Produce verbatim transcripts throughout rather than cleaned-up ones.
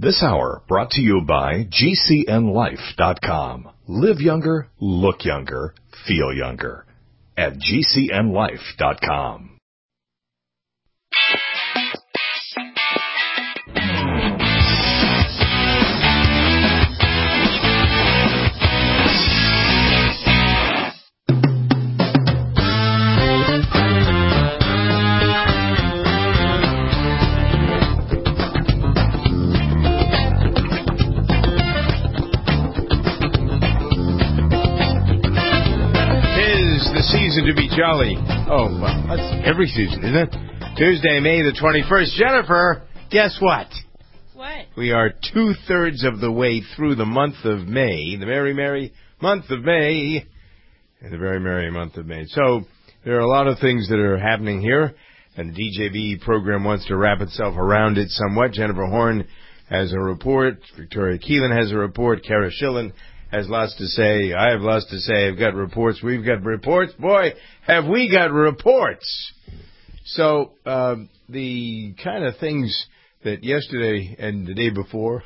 This hour brought to you by G C N life dot com. Live younger, look younger, feel younger at G C N life dot com. Season to be jolly. Oh, well, that's every season, isn't it? Tuesday, May the twenty-first. Jennifer, guess what? What? We are two-thirds of the way through the month of May, the merry, merry month of May, the very merry month of May. So there are a lot of things that are happening here, and the D J B program wants to wrap itself around it somewhat. Jennifer Horn has a report. Victoria Keelan has a report. Kara Schillen has lots to say. I have lots to say. I've got reports. We've got reports. Boy, have we got reports. So um, the kind of things that yesterday and the day before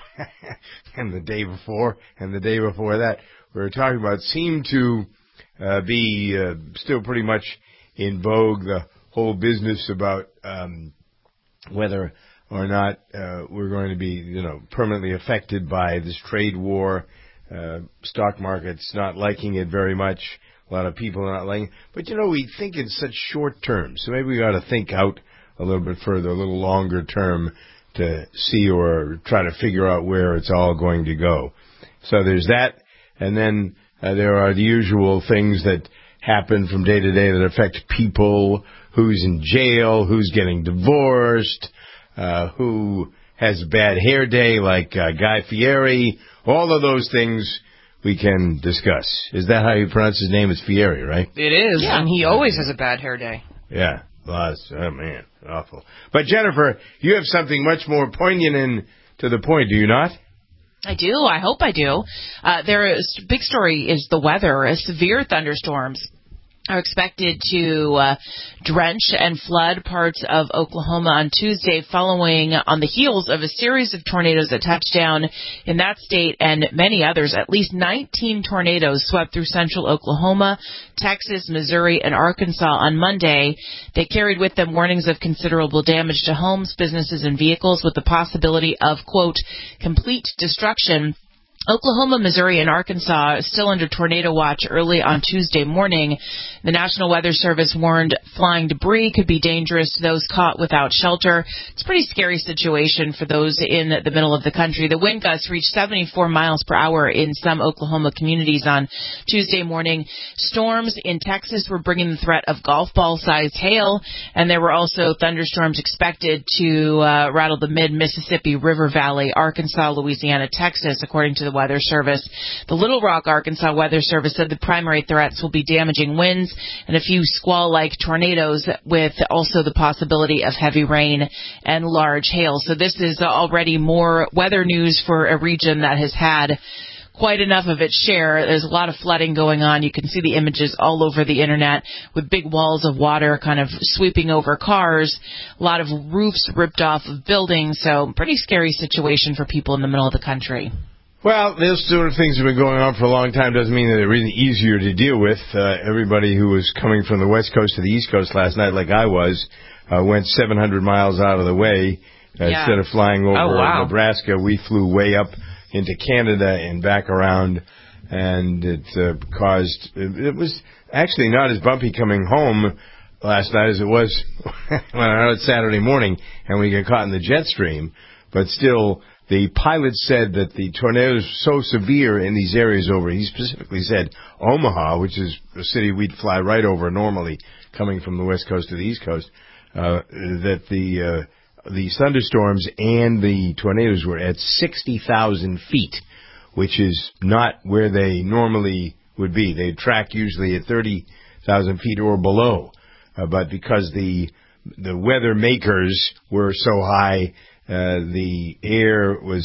and the day before and the day before that we were talking about seem to uh, be uh, still pretty much in vogue. The whole business about um, whether or not uh, we're going to be, you know, permanently affected by this trade war. Uh, stock market's not liking it very much. A lot of people are not liking it. But, you know, we think in such short terms. So maybe we ought to think out a little bit further, a little longer term to see or try to figure out where it's all going to go. So there's that. And then uh, there are the usual things that happen from day to day that affect people. Who's in jail, who's getting divorced, uh, who has a bad hair day like uh, Guy Fieri. All of those things we can discuss. Is that how you pronounce his name? It's Fieri, right? It is, yeah. And he always has a bad hair day. Yeah. Well, that's, oh, man, awful. But, Jennifer, you have something much more poignant and to the point, do you not? I do. I hope I do. Uh, there is big story is the weather. Uh, severe thunderstorms are expected to uh, drench and flood parts of Oklahoma on Tuesday, following on the heels of a series of tornadoes that touched down in that state and many others. At least nineteen tornadoes swept through central Oklahoma, Texas, Missouri, and Arkansas on Monday. They carried with them warnings of considerable damage to homes, businesses, and vehicles, with the possibility of, quote, complete destruction. Oklahoma, Missouri, and Arkansas are still under tornado watch early on Tuesday morning. The National Weather Service warned flying debris could be dangerous to those caught without shelter. It's a pretty scary situation for those in the middle of the country. The wind gusts reached seventy-four miles per hour in some Oklahoma communities on Tuesday morning. Storms in Texas were bringing the threat of golf ball-sized hail, and there were also thunderstorms expected to uh, rattle the mid-Mississippi River Valley, Arkansas, Louisiana, Texas, according to the Weather Service. The Little Rock, Arkansas Weather Service said the primary threats will be damaging winds and a few squall-like tornadoes, with also the possibility of heavy rain and large hail. So this is already more weather news for a region that has had quite enough of its share. There's a lot of flooding going on. You can see the images all over the internet with big walls of water kind of sweeping over cars, a lot of roofs ripped off of buildings. So pretty scary situation for people in the middle of the country. Well, those sort of things have been going on for a long time. Doesn't mean that they're really easier to deal with. Uh, everybody who was coming from the West Coast to the East Coast last night, like I was, uh, went seven hundred miles out of the way. Uh, yeah. Instead of flying over oh, wow. Nebraska, we flew way up into Canada and back around, and it uh, caused... It, it was actually not as bumpy coming home last night as it was when I was Saturday morning, and we got caught in the jet stream, but still... The pilot said that the tornadoes were so severe in these areas over, he specifically said Omaha, which is a city we'd fly right over normally coming from the West Coast to the East Coast, uh, that the uh, the thunderstorms and the tornadoes were at sixty thousand feet, which is not where they normally would be. They track usually at thirty thousand feet or below. Uh, but because the the weather makers were so high, Uh, the air was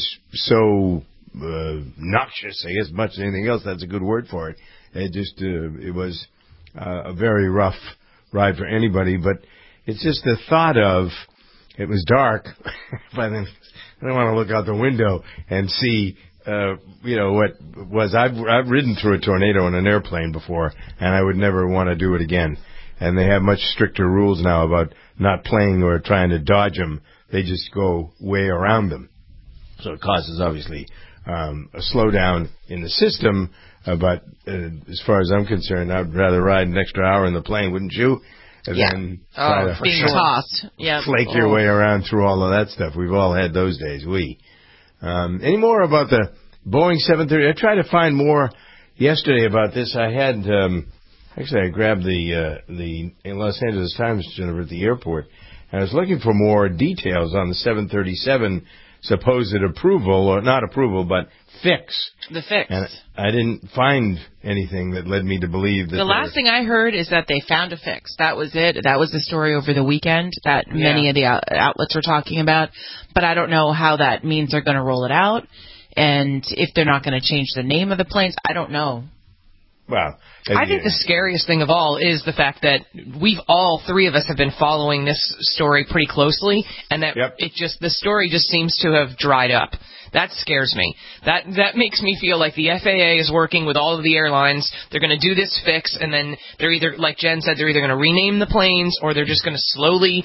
so uh, noxious, I guess, much as anything else, that's a good word for it. It just, uh, it was uh, a very rough ride for anybody. But it's just the thought of, it was dark by the, I don't want to look out the window and see, uh, you know, what was. I've I've ridden through a tornado in an airplane before, and I would never want to do it again. And they have much stricter rules now about not playing or trying to dodge them. They just go way around them. So it causes, obviously, um, a slowdown in the system. Uh, but uh, as far as I'm concerned, I'd rather ride an extra hour in the plane, wouldn't you? And yeah. then try oh, to for being sure. tossed. Yep. Flake oh. your way around through all of that stuff. We've all had those days. We. Um, any more about the Boeing seven thirty? I tried to find more yesterday about this. I had, um, actually, I grabbed the uh, the Los Angeles Times, Jennifer, at the airport, and I was looking for more details on the seven thirty-seven supposed approval, or not approval, but fix. The fix. And I didn't find anything that led me to believe that the last thing I heard is that they found a fix. That was it. That was the story over the weekend that yeah. many of the out- outlets were talking about. But I don't know how that means they're going to roll it out, and if they're not going to change the name of the planes. I don't know. Well, I think the scariest thing of all is the fact that we've all three of us have been following this story pretty closely, and that Yep. it just the story just seems to have dried up. That scares me. That that makes me feel like the F A A is working with all of the airlines. They're going to do this fix, and then they're either, like Jen said, they're either going to rename the planes, or they're just going to slowly,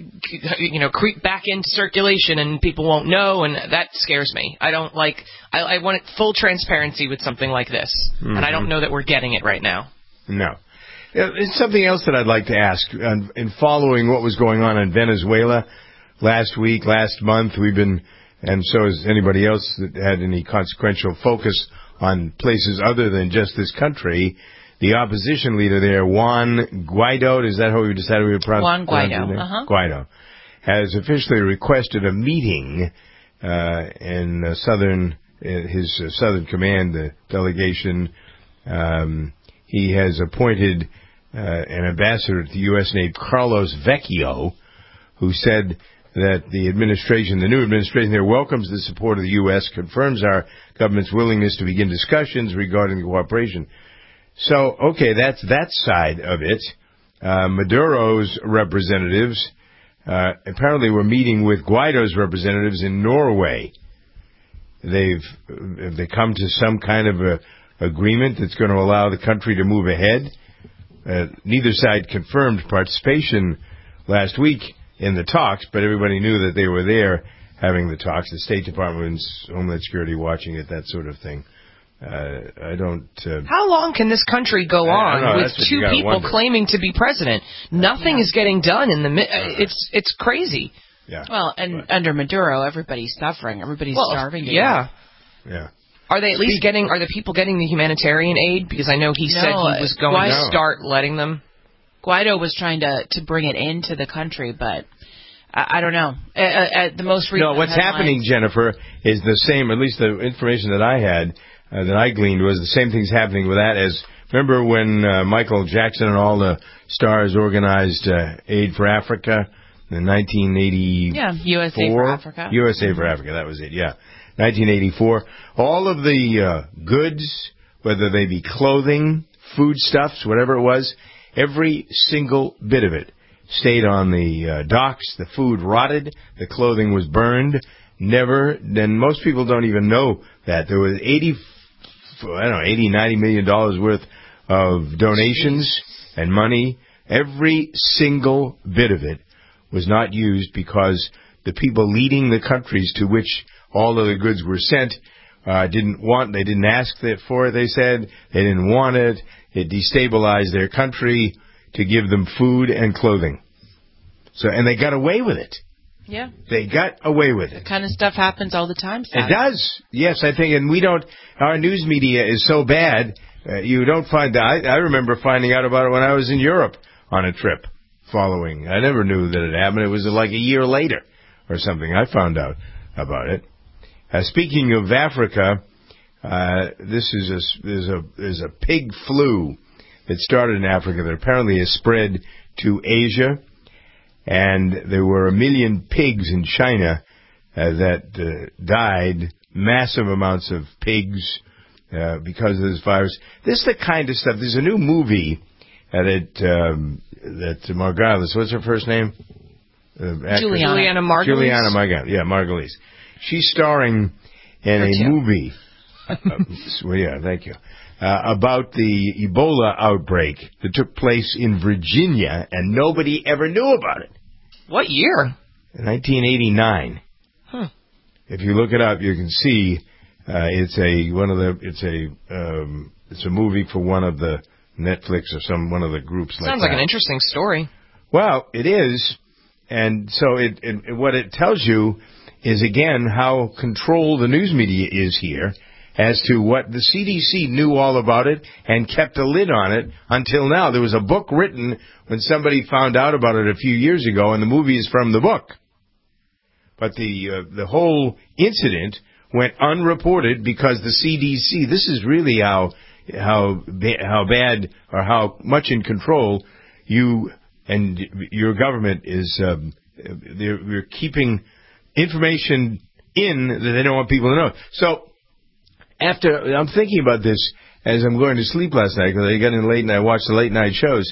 you know, creep back into circulation, and people won't know. And that scares me. I don't like. I, I want full transparency with something like this, mm-hmm. and I don't know that we're getting it right now. No. It's something else that I'd like to ask. In following what was going on in Venezuela last week, last month, we've been. And so has anybody else that had any consequential focus on places other than just this country. The opposition leader there, Juan Guaido, is that how we decided we would pronounce, Juan pronounce Guaido, uh-huh. Guaido, has officially requested a meeting uh, in uh, southern, in his uh, Southern Command uh, delegation. Um, he has appointed uh, an ambassador to the U S named Carlos Vecchio, who said that the administration, the new administration there, welcomes the support of the U S, confirms our government's willingness to begin discussions regarding the cooperation. So, okay, that's that side of it. Uh, Maduro's representatives uh, apparently were meeting with Guaido's representatives in Norway. They've have they come to some kind of a agreement that's going to allow the country to move ahead. Uh, neither side confirmed participation last week in the talks, but everybody knew that they were there having the talks. The State Department's Homeland Security watching it, that sort of thing. Uh, I don't... Uh, How long can this country go on know, with two people wonder. claiming to be president? Nothing yeah. is getting done in the... Mi- it's it's crazy. Yeah. Well, and but, under Maduro, everybody's suffering. Everybody's well, starving. Yeah. Yeah. Are they at least getting... Are the people getting the humanitarian aid? Because I know he No, said he was going why- to start letting them. Guaido was trying to, to bring it into the country, but... I don't know. Uh, uh, the most recent No, what's headlines, happening, Jennifer, is the same, at least the information that I had, uh, that I gleaned, was the same thing's happening with that as, remember when uh, Michael Jackson and all the stars organized uh, Aid for Africa in nineteen eighty-four? Yeah, U S A for Africa. U S A for Africa, that was it, yeah. nineteen eighty-four. All of the uh, goods, whether they be clothing, foodstuffs, whatever it was, every single bit of it stayed on the uh, docks. The food rotted. The clothing was burned. Never. Then most people don't even know that there was eighty, I don't know, eighty, ninety million dollars worth of donations and money. Every single bit of it was not used because the people leading the countries to which all of the goods were sent uh, didn't want. They didn't ask for it. They said they didn't want it. It destabilized their country to give them food and clothing. So, and they got away with it. Yeah. They got away with it. That kind of stuff happens all the time, Sally. It does. Yes, I think, and we don't, our news media is so bad, uh, you don't find, I, I remember finding out about it when I was in Europe on a trip following. I never knew that it happened. It was like a year later or something. I found out about it. Uh, speaking of Africa, uh, this is a, is a, is a pig flu that started in Africa that apparently has spread to Asia, and there were a million pigs in China uh, that uh, died, massive amounts of pigs uh, because of this virus. This is the kind of stuff. There's a new movie uh, that um, that Margulies, what's her first name? Uh, Juliana. Juliana Margulies. Juliana Margulies. Yeah, Margulies. she's starring in Her a too. movie. uh, well, yeah, thank you. Uh, about the Ebola outbreak that took place in Virginia, and nobody ever knew about it. What year? nineteen eighty-nine. Huh. If you look it up, you can see uh, it's a one of the it's a um, it's a movie for one of the Netflix or some one of the groups like that. Sounds like an interesting story. Well, it is, and so it, it what it tells you is again how controlled the news media is here as to what the C D C knew all about it and kept a lid on it until now. There was a book written when somebody found out about it a few years ago, and the movie is from the book. But the uh, the whole incident went unreported because the C D C. This is really how how ba- how bad or how much in control you and your government is. Um, they're, they're keeping information in that they don't want people to know. So after I'm thinking about this as I'm going to sleep last night because I got in late and I watched the late night shows,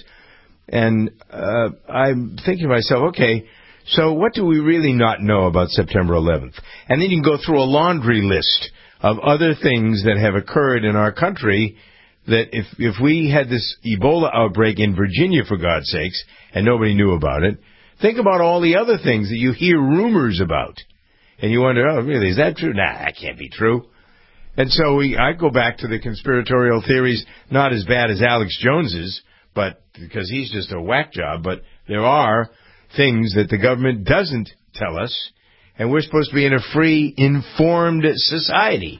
and uh, I'm thinking to myself, okay. So what do we really not know about September eleventh? And then you can go through a laundry list of other things that have occurred in our country that if if we had this Ebola outbreak in Virginia, for God's sakes, and nobody knew about it, think about all the other things that you hear rumors about. And you wonder, oh, really, is that true? Nah, that can't be true. And so we, I go back to the conspiratorial theories, not as bad as Alex Jones's, but because he's just a whack job, but there are things that the government doesn't tell us, and we're supposed to be in a free, informed society.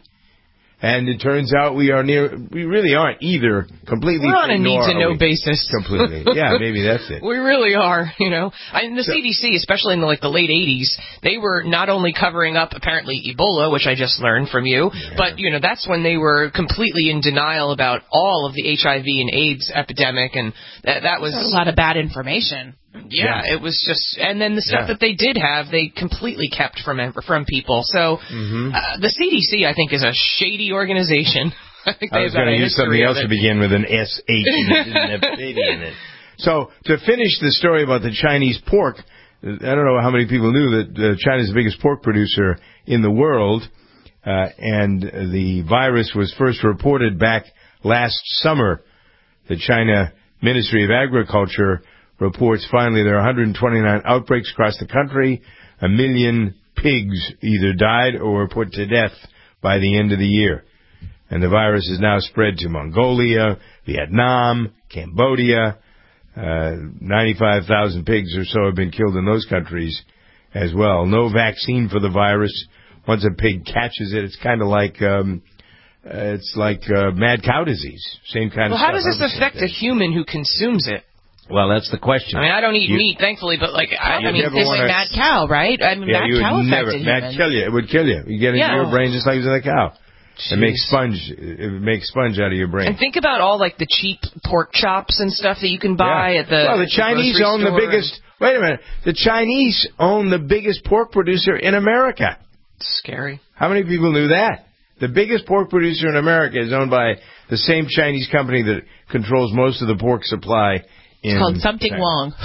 And it turns out we are near, we really aren't either completely We're on free, a nor need-to-know are we basis. Completely. Yeah, maybe that's it. We really are, you know. I mean, the So- C D C, especially in the, like the late eighties, they were not only covering up apparently Ebola, which I just learned from you, Yeah. but you know that's when they were completely in denial about all of the H I V and AIDS epidemic, and that that was That's a lot of bad information. yeah, Yeah. it was just, and then the stuff Yeah. that they did have, they completely kept from from people. So Mm-hmm. uh, the C D C, I think, is a shady organization. I think I they was have going to a use something history of else it. to begin with an S H and it didn't have baby in it. So, to finish the story about the Chinese pork, I don't know how many people knew that uh, China's the biggest pork producer in the world, uh, and the virus was first reported back last summer. The China Ministry of Agriculture reports finally there are one hundred twenty-nine outbreaks across the country. A million pigs either died or were put to death by the end of the year. And the virus is now spread to Mongolia, Vietnam, Cambodia. Uh, ninety-five thousand pigs or so have been killed in those countries as well. No vaccine for the virus. Once a pig catches it, it's kind of like um, uh, it's like uh, mad cow disease. Same kind Well, of how stuff. does this affect a human who consumes it? Well, that's the question. I mean, I don't eat You- meat, thankfully, but like, I, You I mean, never this wanna- is Mad cow, right? I mean, Yeah, mad you cow would never. affected Mad humans. kill you. It would kill you. You get it Yeah. in your brain just like it was in a cow. It Jeez. makes sponge. It makes sponge out of your brain. And think about all like the cheap pork chops and stuff that you can buy Yeah. at the well, the the Chinese grocery own the store biggest. Wait a minute. The Chinese own the biggest pork producer in America. It's scary. How many people knew that? The biggest pork producer in America is owned by the same Chinese company that controls most of the pork supply in It's called something China. Wong.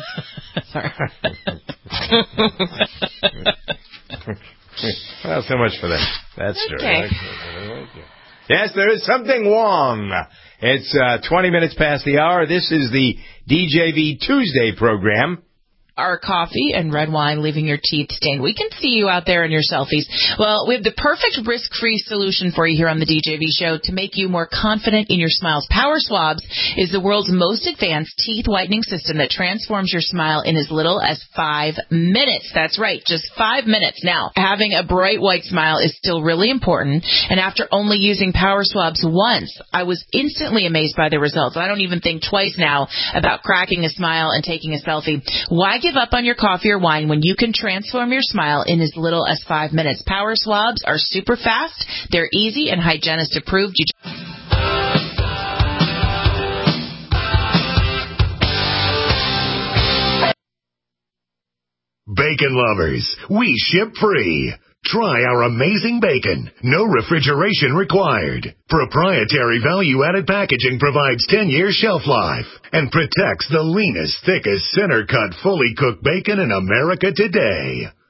Sorry. Well, so much for that. That's true. Okay. Yes, there is something wrong. It's uh, twenty minutes past the hour. This is the D J V Tuesday program. Our coffee and red wine leaving your teeth stained. We can see you out there in your selfies. Well, we have the perfect risk-free solution for you here on the D J V show to make you more confident in your smiles. Power Swabs is the world's most advanced teeth whitening system that transforms your smile in as little as five minutes. That's right, just five minutes. Now, having a bright white smile is still really important, and after only using Power Swabs once, I was instantly amazed by the results. I don't even think twice now about cracking a smile and taking a selfie. Why give up on your coffee or wine when you can transform your smile in as little as five minutes? Power Swabs are super fast, they're easy, and hygienist approved. You Bacon lovers, we ship free. Try our amazing bacon. No refrigeration required. Proprietary value-added packaging provides ten years shelf life and protects the leanest, thickest, center-cut, fully cooked bacon in America today.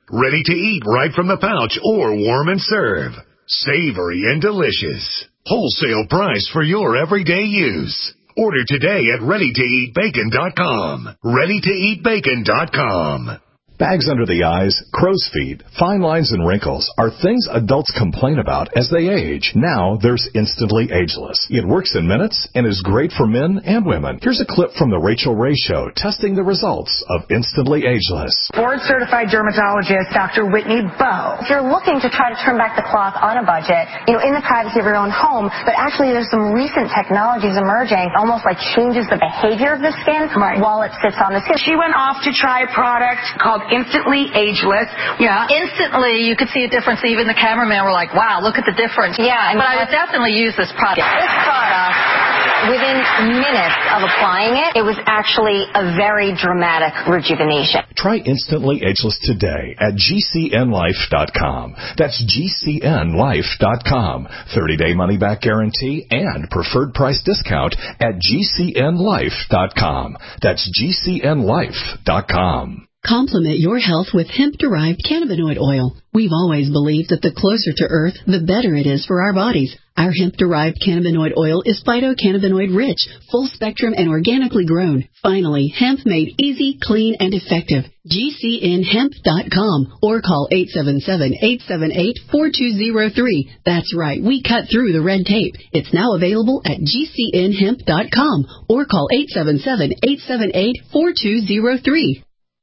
Ready to eat right from the pouch or warm and serve. Savory and delicious. Wholesale price for your everyday use. Order today at ready to eat bacon dot com. ready to eat bacon dot com. Bags under the eyes, crow's feet, fine lines, and wrinkles are things adults complain about as they age. Now there's Instantly Ageless. It works in minutes and is great for men and women. Here's a clip from The Rachel Ray Show testing the results of Instantly Ageless. Board-certified dermatologist Doctor Whitney Bowe. If you're looking to try to turn back the clock on a budget, you know, in the privacy of your own home, but actually there's some recent technologies emerging, almost like changes the behavior of the skin right. while it sits on the skin. She went off to try a product called Instantly Ageless. Yeah. Instantly, you could see a difference. Even the cameraman were like, wow, look at the difference. Yeah. And but I would definitely use this product. This product, within minutes of applying it, it was actually a very dramatic rejuvenation. Try Instantly Ageless today at G C N life dot com. That's G C N life dot com. thirty-day money-back guarantee and preferred price discount at G C N life dot com. That's G C N life dot com. Complement your health with hemp-derived cannabinoid oil. We've always believed that the closer to Earth, the better it is for our bodies. Our hemp-derived cannabinoid oil is phytocannabinoid-rich, full-spectrum, and organically grown. Finally, hemp made easy, clean, and effective. G C N hemp dot com or call eight seven seven, eight seven eight, four two zero three. That's right, we cut through the red tape. It's now available at G C N hemp dot com or call eight seven seven, eight seven eight, four two zero three.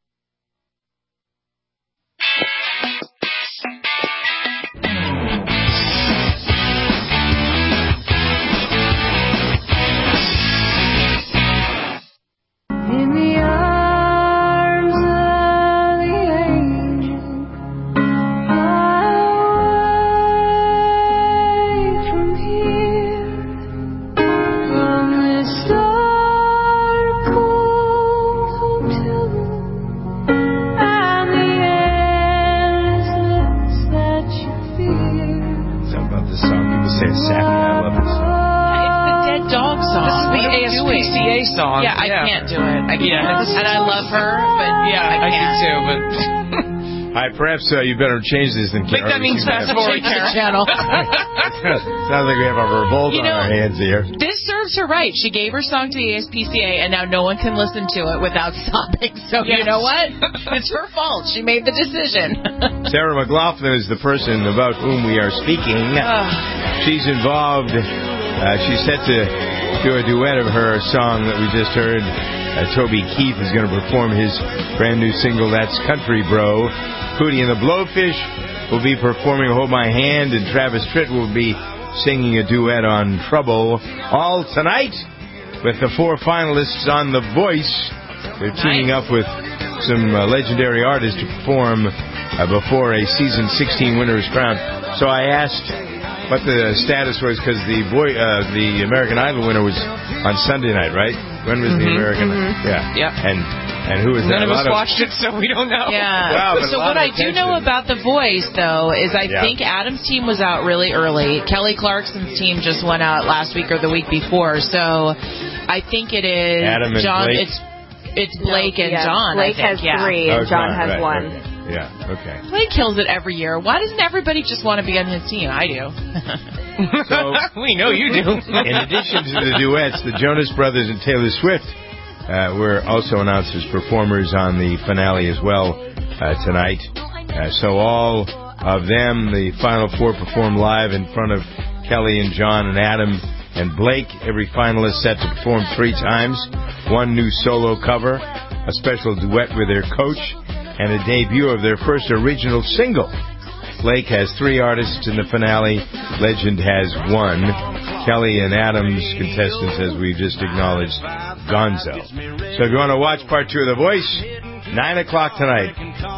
Song. Yeah, I yeah. can't do it. I can't. Yeah. And I love her, but yeah, I, I can't. do too, but... All right, perhaps uh, you better change this than I think that means fast forward the channel. Sounds like we have a revolt you on know, our hands here. This serves her right. She gave her song to the A S P C A, and now no one can listen to it without stopping. So yes. You know what? It's her fault. She made the decision. Sarah McLaughlin is the person about whom we are speaking. She's involved. Uh, she's set to do a duet of her song that we just heard. Uh, Toby Keith is going to perform his brand new single, That's Country Bro. Hootie and the Blowfish will be performing Hold My Hand, and Travis Tritt will be singing a duet on Trouble. All tonight with the four finalists on The Voice. They're teaming up with some uh, legendary artists to perform uh, before a season sixteen winner is crowned. So I asked what the status was, because the boy, uh, the American Idol winner was on Sunday night, right? When was mm-hmm, the American? Mm-hmm. Yeah. Yeah. And and who was None that? of us of, watched it, so we don't know. Yeah. Wow, so what I do know about The Voice, though, is I yeah. think Adam's team was out really early. Kelly Clarkson's team just went out last week or the week before. So I think it is Adam and John. Blake? It's it's Blake no, and yeah. John. Blake I think, has yeah. three, and oh, John right, has right, one. Okay. Yeah, okay. Blake kills it every year. Why doesn't everybody just want to be on his team? I do. So we know you do. In addition to the duets, the Jonas Brothers and Taylor Swift uh, were also announced as performers on the finale as well uh, tonight. Uh, so all of them, the final four, performed live in front of Kelly and John and Adam and Blake. Every finalist set to perform three times. One new solo cover, a special duet with their coach, and a debut of their first original single. Blake has three artists in the finale. Legend has one. Kelly and Adam's contestants, as we've just acknowledged, Gonzo. So if you want to watch part two of The Voice, nine o'clock tonight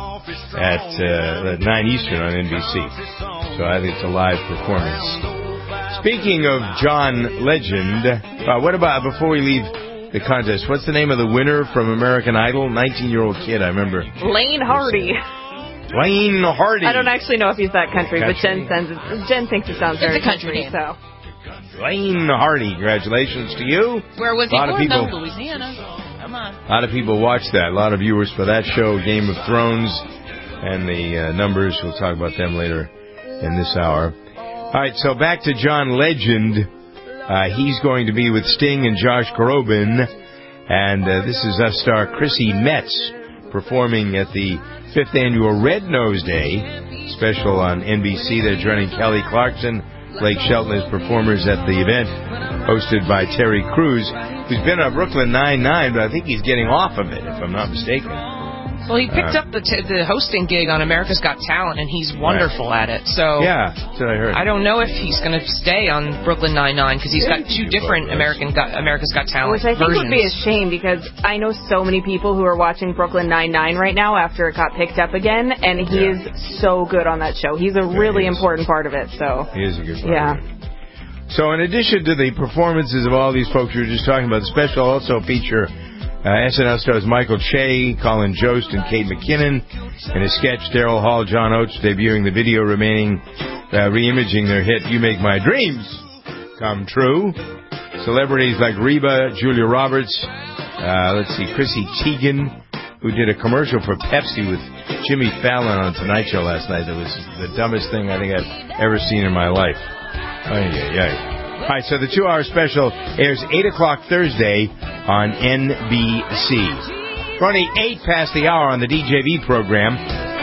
at, uh, at nine Eastern on N B C. So I think it's a live performance. Speaking of John Legend, uh, what about, before we leave the contest, what's the name of the winner from American Idol? nineteen-year-old kid, I remember. Lane Hardy. Lane Hardy. I don't actually know if he's that country, country. but Jen sends it, Jen thinks it sounds It's very a country country. So. Lane Hardy, congratulations to you. Where was he a lot born, of people, though? Louisiana. Come on. A lot of people watched that. A lot of viewers for that show, Game of Thrones. and the uh, numbers. We'll talk about them later in this hour. All right, so back to John Legend. Uh, he's going to be with Sting and Josh Groban, and uh, this is us star Chrissy Metz performing at the fifth annual Red Nose Day special on N B C. They're joining Kelly Clarkson, Blake Shelton as performers at the event, hosted by Terry Crews, who's been on Brooklyn Nine-Nine, but I think he's getting off of it, if I'm not mistaken. Well, he picked uh, up the t- the hosting gig on America's Got Talent, and he's wonderful right. at it. So yeah, that's what I heard. I don't know if he's going to stay on Brooklyn Nine-Nine because he's got two different American Got, America's Got Talent Which I think versions. would be a shame because I know so many people who are watching Brooklyn Nine-Nine right now after it got picked up again, and he yeah. is so good on that show. He's a yeah, really he important part of it. So he is a good part yeah. of it. So in addition to the performances of all these folks we were just talking about, the special also feature Uh, S N L stars Michael Che, Colin Jost, and Kate McKinnon. In a sketch, Daryl Hall, John Oates debuting the video remaining, uh, re-imaging their hit, You Make My Dreams Come True. Celebrities like Reba, Julia Roberts, uh, let's see, Chrissy Teigen, who did a commercial for Pepsi with Jimmy Fallon on Tonight Show last night. That was the dumbest thing I think I've ever seen in my life. Ay, ay, ay. All right, so the two-hour special airs eight o'clock Thursday on N B C. Running eight past the hour on the D J V program.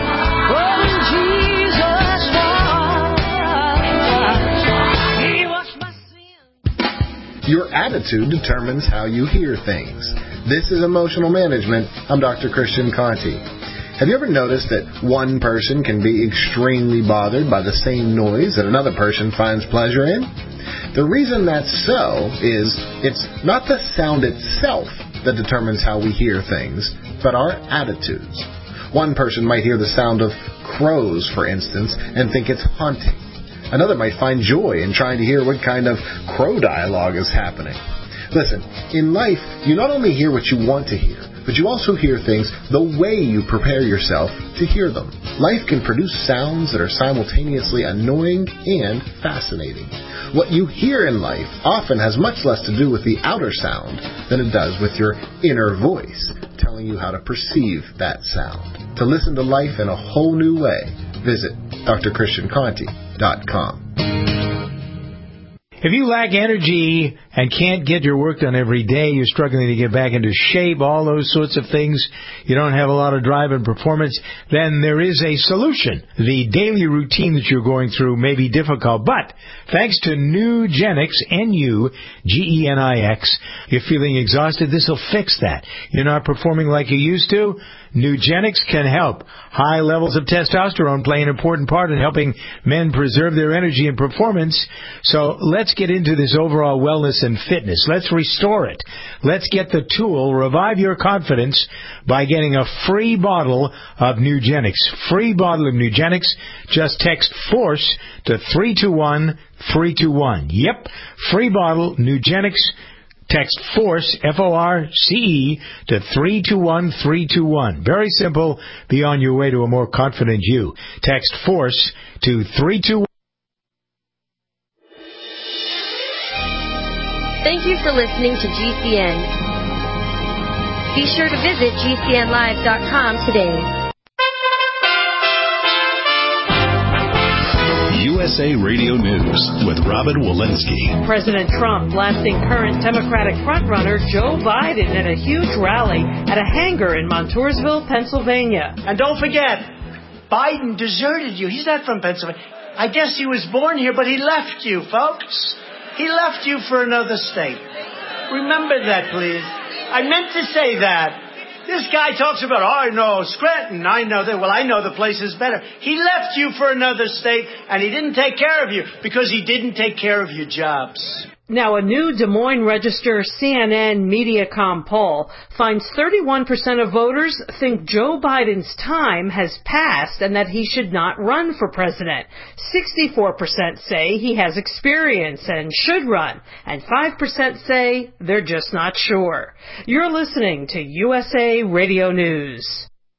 Your attitude determines how you hear things. This is Emotional Management. I'm Doctor Christian Conti. Have you ever noticed that one person can be extremely bothered by the same noise that another person finds pleasure in? The reason that's so is it's not the sound itself that determines how we hear things, but our attitudes. One person might hear the sound of crows, for instance, and think it's haunting. Another might find joy in trying to hear what kind of crow dialogue is happening. Listen, in life, you not only hear what you want to hear, but you also hear things the way you prepare yourself to hear them. Life can produce sounds that are simultaneously annoying and fascinating. What you hear in life often has much less to do with the outer sound than it does with your inner voice, telling you how to perceive that sound. To listen to life in a whole new way, visit D R Christian Conti dot com. If you lack energy and can't get your work done every day, you're struggling to get back into shape, all those sorts of things, you don't have a lot of drive and performance, then there is a solution. The daily routine that you're going through may be difficult, but thanks to Nugenix, N U G E N I X, you're feeling exhausted, this will fix that. You're not performing like you used to? Nugenix can help. High levels of testosterone play an important part in helping men preserve their energy and performance. So let's get into this overall wellness and fitness. Let's restore it. Let's get the tool, Revive Your Confidence, by getting a free bottle of Nugenix. Free bottle of Nugenix. Just text FORCE to three two one three two one. Yep, free bottle, Nugenix. Text FORCE, F O R C E, to three two one three two one. Very simple. Be on your way to a more confident you. Text FORCE to three two one. Thank you for listening to G C N. Be sure to visit G C N live dot com today. U S A Radio News with Robin Walensky. President Trump blasting current Democratic frontrunner Joe Biden at a huge rally at a hangar in Montoursville, Pennsylvania. And don't forget, Biden deserted you. He's not from Pennsylvania. I guess he was born here, but he left you, folks. He left you for another state. Remember that, please. I meant to say that. This guy talks about, oh, I know Scranton. I know that. Well, I know the place is better. He left you for another state, and he didn't take care of you because he didn't take care of your jobs. Now, a new Des Moines Register C N N Mediacom poll finds thirty-one percent of voters think Joe Biden's time has passed and that he should not run for president. sixty-four percent say he has experience and should run, and five percent say they're just not sure. You're listening to U S A Radio News.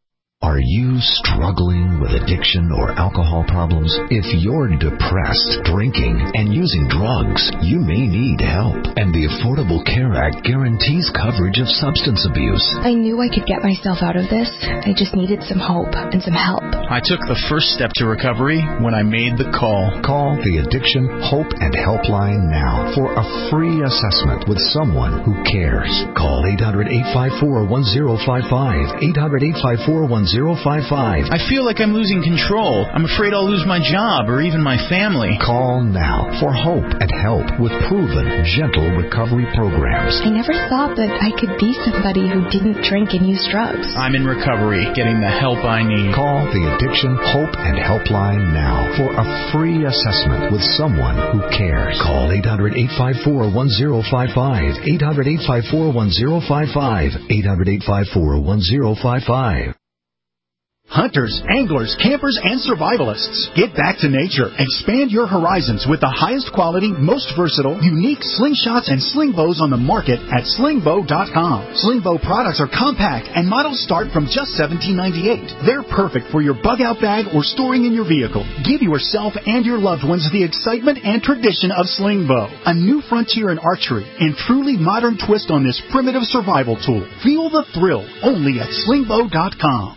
Are you struggling with addiction or alcohol problems? If you're depressed, drinking, and using drugs, you may need help. And the Affordable Care Act guarantees coverage of substance abuse. I knew I could get myself out of this. I just needed some hope and some help. I took the first step to recovery when I made the call. Call the Addiction Hope and Helpline now for a free assessment with someone who cares. Call eight hundred, eight five four, one zero five five. eight hundred, eight five four, one zero five five. I feel like I'm losing control. I'm afraid I'll lose my job or even my family. Call now for hope and help with proven, gentle recovery programs. I never thought that I could be somebody who didn't drink and use drugs. I'm in recovery, getting the help I need. Call the Addiction Hope and Helpline now for a free assessment with someone who cares. Call eight hundred, eight five four, one zero five five. eight hundred, eight five four, one zero five five. eight hundred, eight five four, one zero five five. Hunters, anglers, campers, and survivalists. Get back to nature. Expand your horizons with the highest quality, most versatile, unique slingshots and sling bows on the market at sling bow dot com. Sling bow products are compact and models start from just seventeen ninety-eight. They're perfect for your bug-out bag or storing in your vehicle. Give yourself and your loved ones the excitement and tradition of sling bow. A new frontier in archery and truly modern twist on this primitive survival tool. Feel the thrill only at sling bow dot com.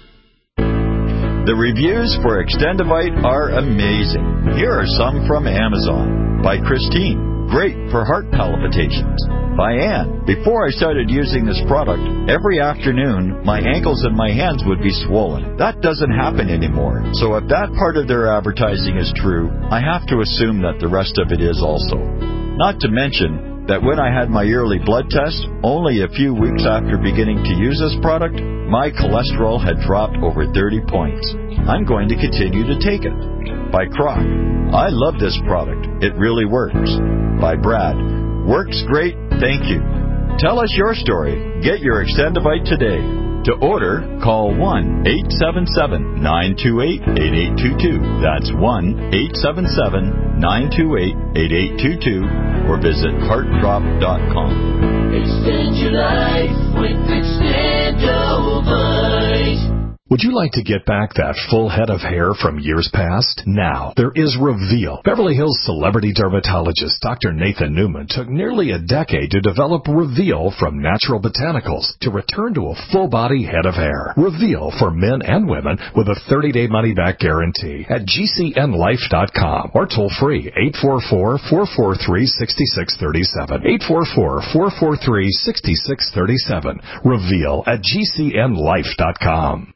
The reviews for Extendivite are amazing. Here are some from Amazon. By Christine. Great for heart palpitations. By Ann. Before I started using this product, every afternoon, my ankles and my hands would be swollen. That doesn't happen anymore. So if that part of their advertising is true, I have to assume that the rest of it is also. Not to mention that when I had my yearly blood test, only a few weeks after beginning to use this product, my cholesterol had dropped over thirty points. I'm going to continue to take it. By Croc. I love this product. It really works. By Brad. Works great. Thank you. Tell us your story. Get your Extendivite today. To order, call one eight seven seven, nine two eight, eight eight two two. That's one eight seven seven, nine two eight, eight eight two two or visit heart drop dot com. Extend your life with Extendivite. Would you like to get back that full head of hair from years past? Now, there is Reveal. Beverly Hills celebrity dermatologist Doctor Nathan Newman took nearly a decade to develop Reveal from natural botanicals to return to a full-body head of hair. Reveal for men and women with a thirty-day money-back guarantee at G C N life dot com or toll-free eight four four, four four three, six six three seven. eight four four, four four three, six six three seven. Reveal at G C N life dot com.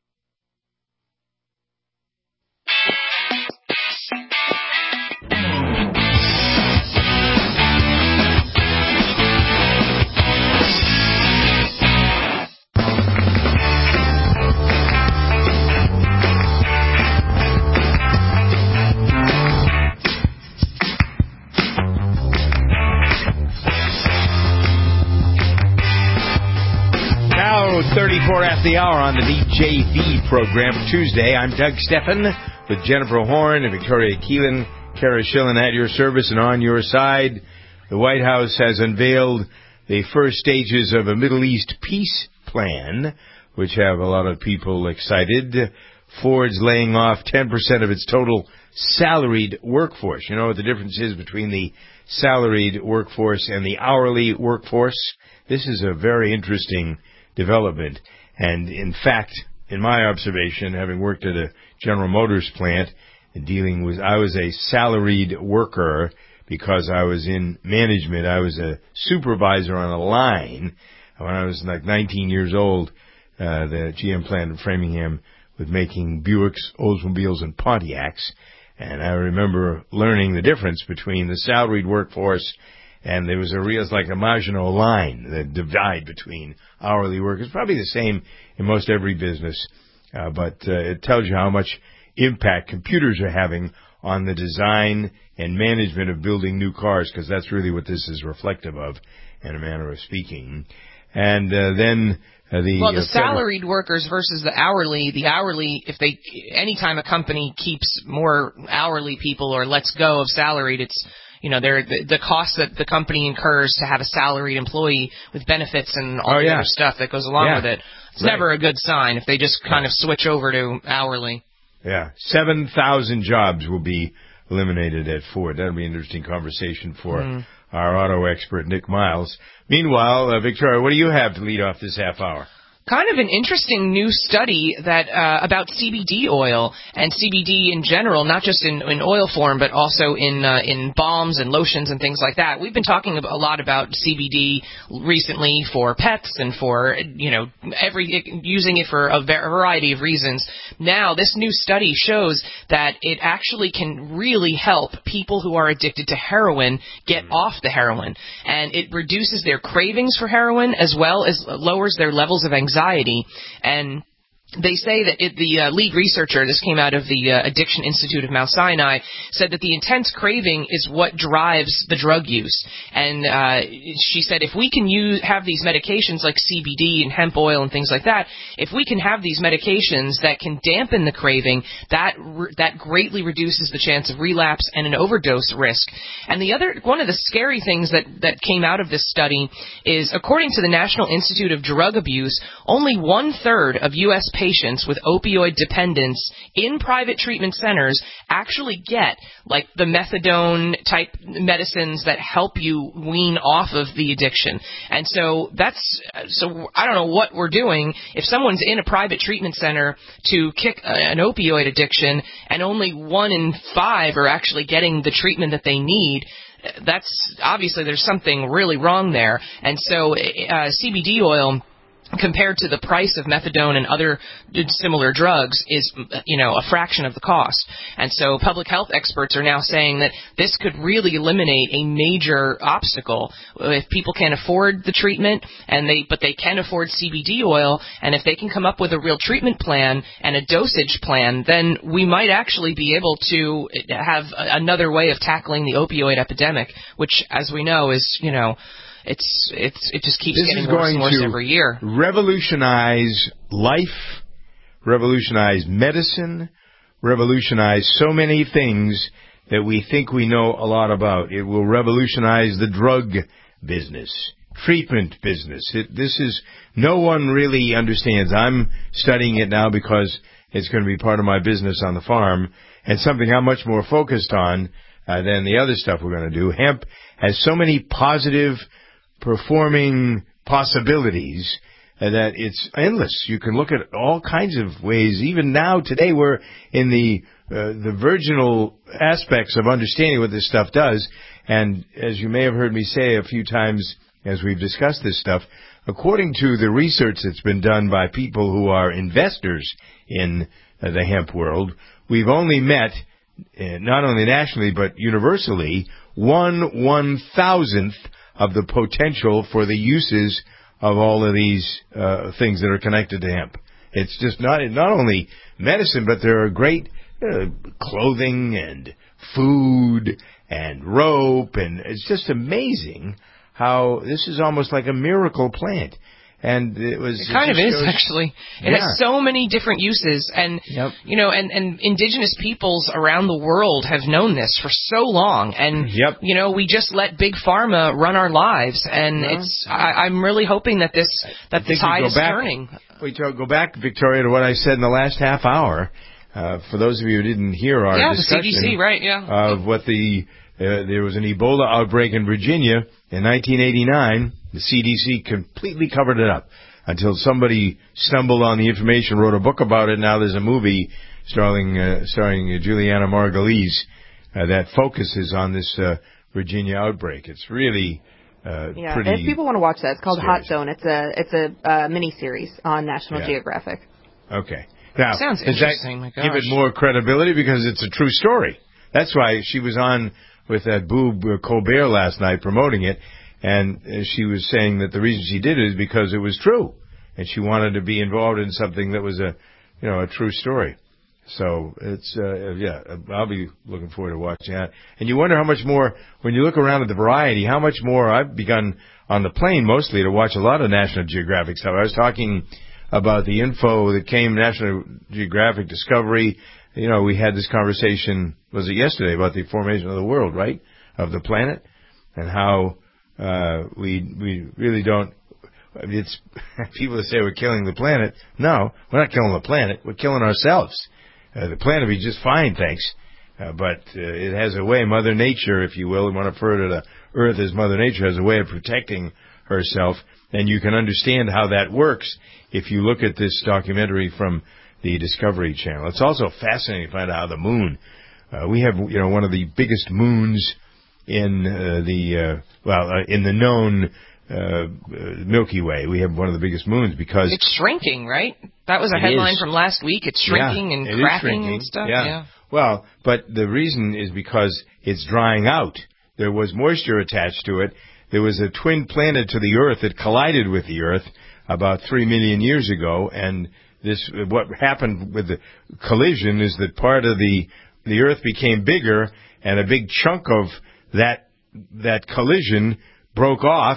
thirty-four after the hour on the D J V program Tuesday. I'm Doug Steffen with Jennifer Horn and Victoria Keelan, Kara Schillen at your service and on your side. The White House has unveiled the first stages of a Middle East peace plan, which have a lot of people excited. Ford's laying off ten percent of its total salaried workforce. You know what the difference is between the salaried workforce and the hourly workforce? This is a very interesting development. And in fact, in my observation, having worked at a General Motors plant and dealing with, I was a salaried worker because I was in management. I was a supervisor on a line. When I was like nineteen years old, uh, the G M plant in Framingham was making Buicks, Oldsmobiles, and Pontiacs. And I remember learning the difference between the salaried workforce and there was a real, it's like a Maginot line, the divide between hourly workers. Probably the same in most every business, uh, but uh, it tells you how much impact computers are having on the design and management of building new cars, because that's really what this is reflective of, in a manner of speaking. And uh, then uh, the well, the uh, salaried workers versus the hourly. The hourly, if they, anytime a company keeps more hourly people or lets go of salaried, it's you know, they're, the, the cost that the company incurs to have a salaried employee with benefits and all oh, the yeah. other stuff that goes along yeah. with it. It's right. never a good sign if they just kind of switch over to hourly. Yeah, seven thousand jobs will be eliminated at Ford. That'll be an interesting conversation for mm. our auto expert, Nick Miles. Meanwhile, uh, Victoria, what do you have to lead off this half hour? Kind of an interesting new study that uh, about C B D oil and C B D in general, not just in, in oil form, but also in uh, in balms and lotions and things like that. We've been talking a lot about C B D recently for pets and for, you know, every using it for a variety of reasons. Now, this new study shows that it actually can really help people who are addicted to heroin get mm. off the heroin, and it reduces their cravings for heroin as well as lowers their levels of anxiety. Anxiety, and they say that it, the uh, lead researcher, this came out of the uh, Addiction Institute of Mount Sinai, said that the intense craving is what drives the drug use. And uh, she said if we can use, have these medications like C B D and hemp oil and things like that, if we can have these medications that can dampen the craving, that that greatly reduces the chance of relapse and an overdose risk. And the other, one of the scary things that, that came out of this study is, according to the National Institute of Drug Abuse, only one-third of U S patients with opioid dependence in private treatment centers actually get like the methadone type medicines that help you wean off of the addiction. And so that's, so I don't know what we're doing if someone's in a private treatment center to kick a, an opioid addiction and only one in five are actually getting the treatment that they need. That's obviously there's something really wrong there. And so uh, C B D oil, compared to the price of methadone and other similar drugs, is, you know, a fraction of the cost. And so public health experts are now saying that this could really eliminate a major obstacle. If people can't afford the treatment, and they but they can afford C B D oil, and if they can come up with a real treatment plan and a dosage plan, then we might actually be able to have another way of tackling the opioid epidemic, which, as we know, is, you know, It's it's it just keeps this getting is worse going and worse to every year. Revolutionize life, revolutionize medicine, revolutionize so many things that we think we know a lot about. It will revolutionize the drug business, treatment business. It, this is, no one really understands. I'm studying it now because it's going to be part of my business on the farm, and something I'm much more focused on uh, than the other stuff we're going to do. Hemp has so many positive performing possibilities uh, that it's endless. You can look at all kinds of ways. Even now, today, we're in the uh, the virginal aspects of understanding what this stuff does. And as you may have heard me say a few times as we've discussed this stuff, according to the research that's been done by people who are investors in uh, the hemp world, we've only met, uh, not only nationally but universally, one one-thousandth of the potential for the uses of all of these uh, things that are connected to hemp. It's just not not only medicine, but there are great uh, clothing and food and rope, and it's just amazing how this is almost like a miracle plant. And it was it kind it of is shows, actually. It yeah. has so many different uses, and yep. you know, and, and indigenous peoples around the world have known this for so long, and yep. you know, we just let big pharma run our lives, and yeah. it's. I, I'm really hoping that this that the tide is back, turning. We go back, Victoria, to what I said in the last half hour. Uh, for those of you who didn't hear our yeah, discussion, the C D C, right? Yeah, of what the uh, there was an Ebola outbreak in Virginia in nineteen eighty-nine. The C D C completely covered it up until somebody stumbled on the information, wrote a book about it. Now there's a movie starring uh, starring uh, Juliana Margulies uh, that focuses on this uh, Virginia outbreak. It's really uh, yeah. pretty. If people want to watch that, it's called serious. Hot Zone. It's a it's a uh, mini series on National Yeah. Geographic. Okay. Now, sounds does interesting. that My give gosh. it more credibility because it's a true story? That's why she was on with that boob uh, Colbert last night promoting it, and uh, she was saying that the reason she did it is because it was true, and she wanted to be involved in something that was a, you know, a true story. So it's uh, yeah, I'll be looking forward to watching that. And you wonder how much more when you look around at the variety, how much more I've begun on the plane mostly to watch a lot of National Geographic stuff. I was talking about the info that came, National Geographic Discovery. You know, we had this conversation, was it yesterday, about the formation of the world, right? of the planet, and how uh, we we really don't. It's people that say we're killing the planet. No, we're not killing the planet. We're killing ourselves. Uh, the planet will be just fine, thanks. Uh, but uh, it has a way, Mother Nature, if you will, we want to refer to the Earth as Mother Nature, has a way of protecting herself. And you can understand how that works if you look at this documentary from the Discovery Channel. It's also fascinating to find out how the moon, uh, we have, you know, one of the biggest moons in uh, the, uh, well, uh, in the known uh, Milky Way. We have one of the biggest moons because... It's shrinking, right? That was a It headline is. from last week. It's shrinking Yeah, and it is cracking shrinking. and stuff. Yeah. yeah. Well, but the reason is because it's drying out. There was moisture attached to it. There was a twin planet to the Earth that collided with the Earth about three million years ago, and this what happened with the collision is that part of the the Earth became bigger, and a big chunk of that that collision broke off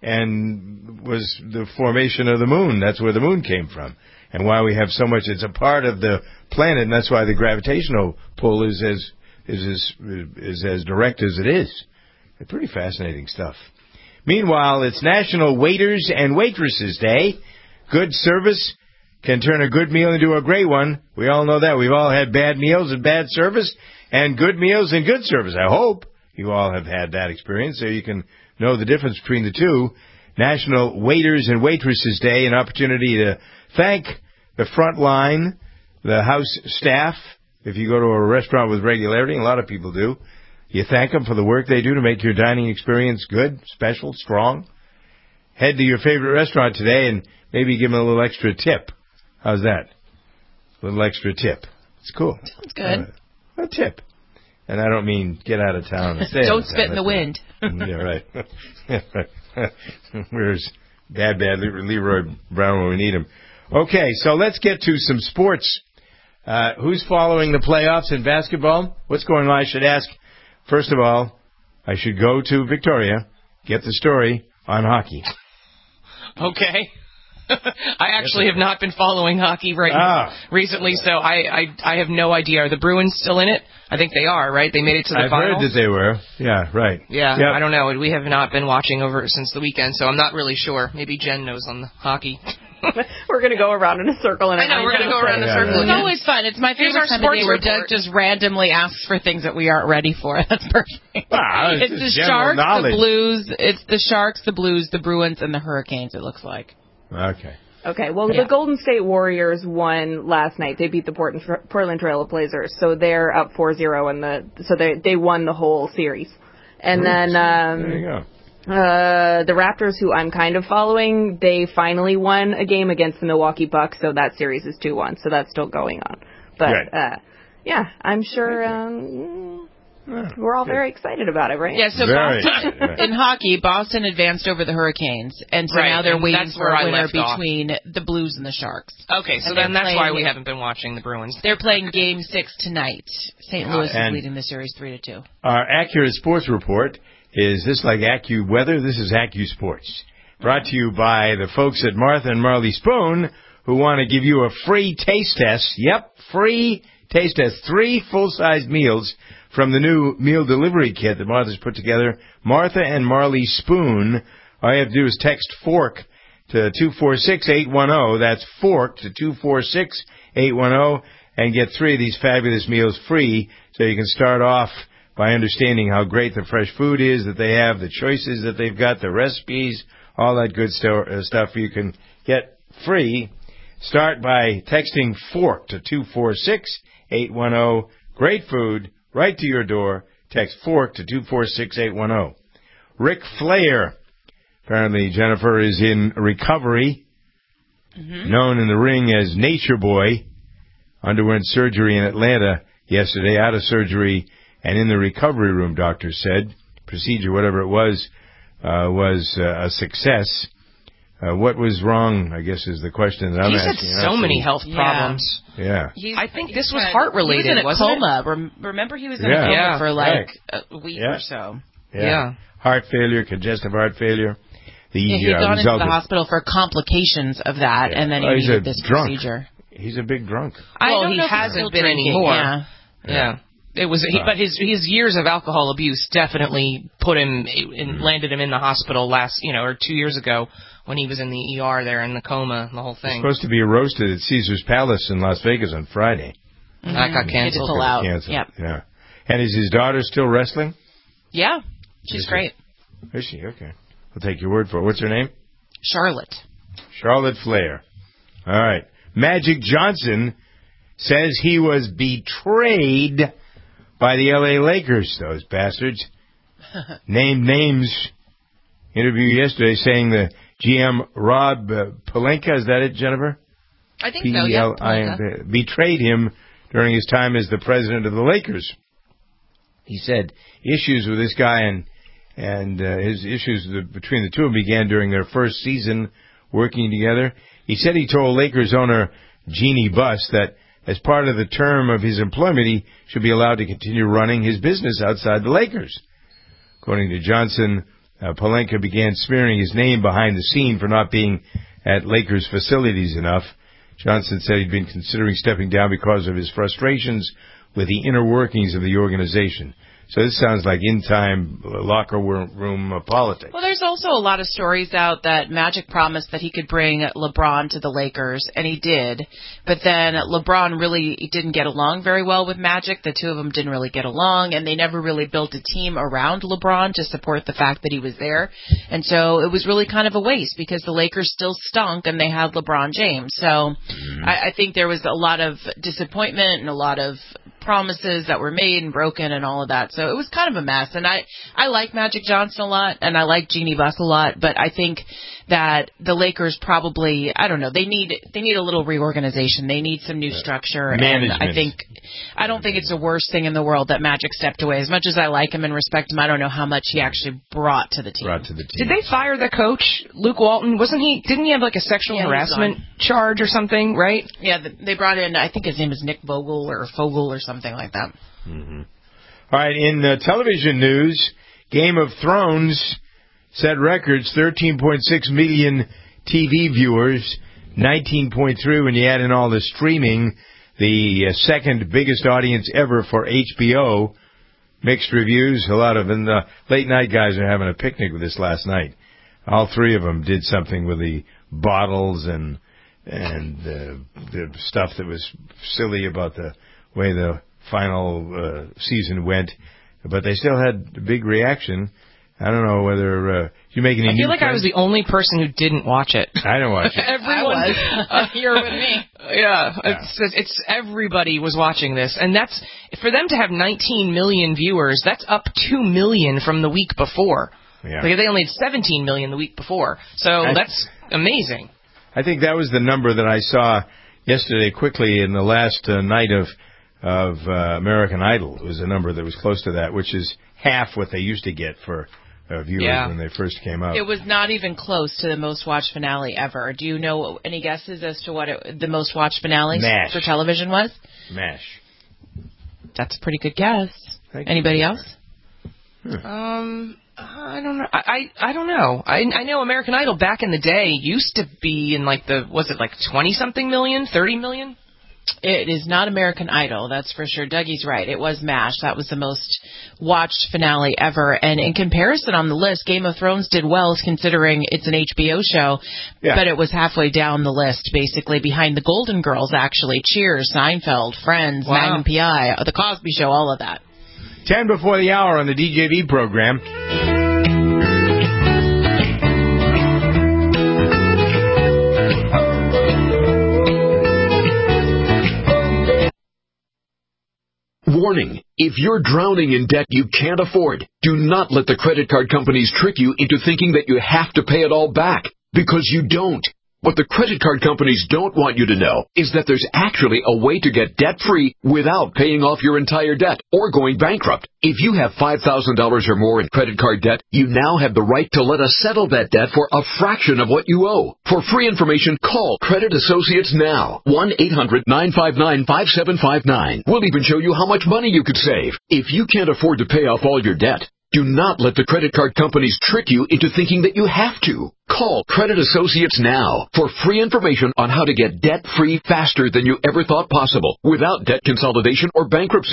and was the formation of the moon. That's where the moon came from. And why we have so much, it's a part of the planet, and that's why the gravitational pull is as is as is as direct as it is. It's pretty fascinating stuff. Meanwhile, it's National Waiters and Waitresses Day. Good service can turn a good meal into a great one. We all know that. We've all had bad meals and bad service, and good meals and good service. I hope you all have had that experience, so you can know the difference between the two. National Waiters and Waitresses Day, an opportunity to thank the front line, the house staff. If you go to a restaurant with regularity, and a lot of people do, you thank them for the work they do to make your dining experience good, special, strong. Head to your favorite restaurant today and maybe give them a little extra tip. How's that? A little extra tip. It's cool. Sounds good. Uh, a tip. And I don't mean get out of town and stay out Don't of town. spit in the wind. Yeah, right. Where's bad, bad Leroy Brown when we need him? Okay, so let's get to some sports. Uh, who's following the playoffs in basketball? What's going on? I should ask, first of all, I should go to Victoria, get the story on hockey. Okay. I actually have not been following hockey right Ah. now recently, so I, I I have no idea. Are the Bruins still in it? I think they are, right? They made it to the I've finals. heard that they were. Yeah, right. Yeah, Yep. I don't know. We have not been watching over since the weekend, so I'm not really sure. Maybe Jen knows on the hockey. We're going to go around in a circle. And I know, we're going to go around in a Yeah, circle. yeah. It's again. always fun. It's my Here's favorite our time of day sports where report. Doug just randomly asks for things that we aren't ready for. That's perfect. Wow, it's it's just the general Sharks, knowledge. the Blues. It's the Sharks, the Blues, the Bruins, and the Hurricanes, it looks like. Okay. Okay, well, Yeah. the Golden State Warriors won last night. They beat the Portland, Portland Trail Blazers, so they're up four zero, in the, so they they won the whole series. And then um, There you go. uh, the Raptors, who I'm kind of following, they finally won a game against the Milwaukee Bucks, so that series is two one, so that's still going on. But, Good. uh, yeah, I'm sure um, we're all very excited about it, right? Yeah, so Very Boston, excited. in hockey, Boston advanced over the Hurricanes, and so Right, now they're and waiting that's for where a I winner left off. between the Blues and the Sharks. Okay, so And then they're that's why playing- we haven't been watching the Bruins. They're playing Game Six tonight. Saint Louis is And- leading the series three to two. Our accurate sports report is this like AccuWeather? This is AccuSports. Brought to you by the folks at Martha and Marley Spoon, who want to give you a free taste test. Yep, free taste test. Three full-sized meals from the new meal delivery kit that Martha's put together. Martha and Marley Spoon. All you have to do is text FORK to two four six, eight one zero. That's FORK to two four six, eight one zero and get three of these fabulous meals free so you can start off by understanding how great the fresh food is that they have, the choices that they've got, the recipes, all that good sto- uh, stuff you can get free. Start by texting FORK to two four six, eight one zero. Great food right to your door. Text FORK to two four six, eight one zero. Ric Flair. Apparently Jennifer is in recovery, Mm-hmm. known in the ring as Nature Boy. Underwent surgery in Atlanta yesterday, out of surgery and in the recovery room, doctors said. Procedure, whatever it was, uh, was uh, a success. Uh, what was wrong, I guess, is the question that I'm He's had asking. so Not many the- health Yeah. problems. Yeah. He's, I think this he's was had- heart-related, He was in a wasn't it? coma. Rem- Remember, he was in Yeah. a coma Yeah, for like right. a week Yeah. or so. Yeah. Yeah. Heart failure, congestive heart failure. The Yeah, he'd uh, gone into result the of- hospital for complications of that, Yeah. and then he Oh, he's needed a this drunk. procedure. He's a big drunk. I well, don't he know if he's hasn't still been drinking. anymore. Yeah. Yeah. Yeah. It was, he, but his his years of alcohol abuse definitely put him and landed him in the hospital last, you know, or two years ago when he was in the E R there in the coma, the whole thing. He's supposed to be roasted at Caesar's Palace in Las Vegas on Friday. Mm-hmm. That got canceled. Pull out. Canceled. Yep. Yeah. And is his daughter still wrestling? Yeah, she's is great. She? Is she? Okay. I'll take your word for it. What's her name? Charlotte. Charlotte Flair. All right. Magic Johnson says he was betrayed by the L A Lakers, those bastards. Named names. Interview yesterday saying the G M Rob uh, Pelinka, is that it, Jennifer? I think so, yeah. Pelinka. Betrayed him during his time as the president of the Lakers. He said issues with this guy and and uh, his issues between the two of them began during their first season working together. He said he told Lakers owner Jeannie Buss that as part of the term of his employment, he should be allowed to continue running his business outside the Lakers. According to Johnson, uh, Pelinka began smearing his name behind the scene for not being at Lakers facilities enough. Johnson said he'd been considering stepping down because of his frustrations with the inner workings of the organization. So this sounds like in-time locker room uh, politics. Well, there's also a lot of stories out that Magic promised that he could bring LeBron to the Lakers, and he did. But then LeBron really didn't get along very well with Magic. The two of them didn't really get along, and they never really built a team around LeBron to support the fact that he was there. And so it was really kind of a waste because the Lakers still stunk, and they had LeBron James. So mm-hmm. I, I think there was a lot of disappointment and a lot of promises that were made and broken and all of that. So it was kind of a mess. And I, I like Magic Johnson a lot, and I like Jeannie Buss a lot, but I think that the Lakers probably, I don't know, they need they need a little reorganization. They need some new structure. Management. And I think I don't think it's the worst thing in the world that Magic stepped away. As much as I like him and respect him, I don't know how much he actually brought to the team. Brought to the team. Did they fire the coach, Luke Walton? Wasn't he? Didn't he have like a sexual yeah, harassment charge or something? Right? Yeah, they brought in. I think his name is Nick Vogel or Fogel or something like that. Mm-hmm. All right. In uh, television news, Game of Thrones set records: thirteen point six million T V viewers, nineteen point three when you add in all the streaming, the uh, second biggest audience ever for H B O. Mixed reviews, a lot of them. The late night guys are having a picnic with this last night. All three of them did something with the bottles and and uh, the stuff that was silly about the way the final uh, season went, but they still had a big reaction. I don't know whether uh, you make any. I feel like friends? I was the only person who didn't watch it. I didn't watch it. Everyone, I was. Uh, You're with me. Yeah, yeah. It's, it's everybody was watching this, and that's for them to have nineteen million viewers. That's up two million from the week before. Yeah. Like they only had seventeen million the week before, so I, that's amazing. I think that was the number that I saw yesterday quickly in the last uh, night of of uh, American Idol. It was a number that was close to that, which is half what they used to get for uh, viewers yeah. when they first came out. It was not even close to the most watched finale ever. Do you know any guesses as to what it, the most watched finale MASH. for television was? MASH. That's a pretty good guess. Thank Anybody you. else? Hmm. Um, I don't know. I, I I don't know. I I know American Idol back in the day used to be in like the was it like twenty something million, thirty million? It is not American Idol, that's for sure. Dougie's right. It was MASH. That was the most watched finale ever. And in comparison on the list, Game of Thrones did well considering it's an H B O show, yeah. but it was halfway down the list, basically behind the Golden Girls, actually. Cheers, Seinfeld, Friends, Wow. Magnum P I, The Cosby Show, all of that. Ten before the hour on the D J V program. Warning, if you're drowning in debt you can't afford, do not let the credit card companies trick you into thinking that you have to pay it all back, because you don't. What the credit card companies don't want you to know is that there's actually a way to get debt-free without paying off your entire debt or going bankrupt. If you have five thousand dollars or more in credit card debt, you now have the right to let us settle that debt for a fraction of what you owe. For free information, call Credit Associates now. one eight hundred nine five nine five seven five nine. We'll even show you how much money you could save. If you can't afford to pay off all your debt, do not let the credit card companies trick you into thinking that you have to. Call Credit Associates now for free information on how to get debt-free faster than you ever thought possible without debt consolidation or bankruptcy.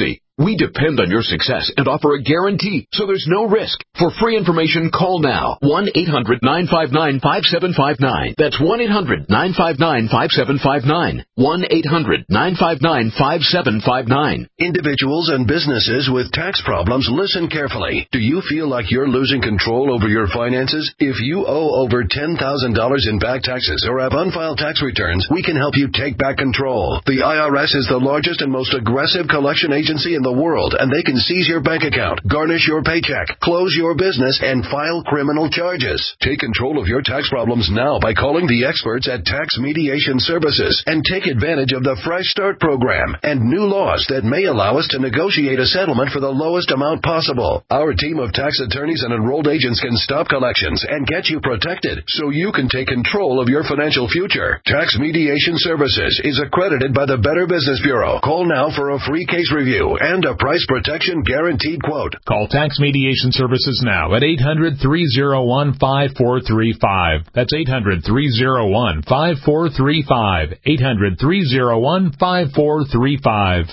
We depend on your success and offer a guarantee, so there's no risk. For free information, call now. one eight hundred nine five nine five seven five nine. That's one eight hundred nine five nine five seven five nine. one eight hundred nine five nine five seven five nine. Individuals and businesses with tax problems, listen carefully. Do you feel like you're losing control over your finances? If you owe over ten thousand dollars in back taxes or have unfiled tax returns, we can help you take back control. The I R S is the largest and most aggressive collection agency in the world, and they can seize your bank account, garnish your paycheck, close your business, and file criminal charges. Take control of your tax problems now by calling the experts at Tax Mediation Services and take advantage of the Fresh Start program and new laws that may allow us to negotiate a settlement for the lowest amount possible. Our team of tax attorneys and enrolled agents can stop collections and get you protected so you can take control of your financial future. Tax Mediation Services is accredited by the Better Business Bureau. Call now for a free case review and a price protection guaranteed quote. Call Tax Mediation Services now at eight hundred three oh one five four three five. That's eight hundred three oh one five four three five. eight hundred three oh one five four three five.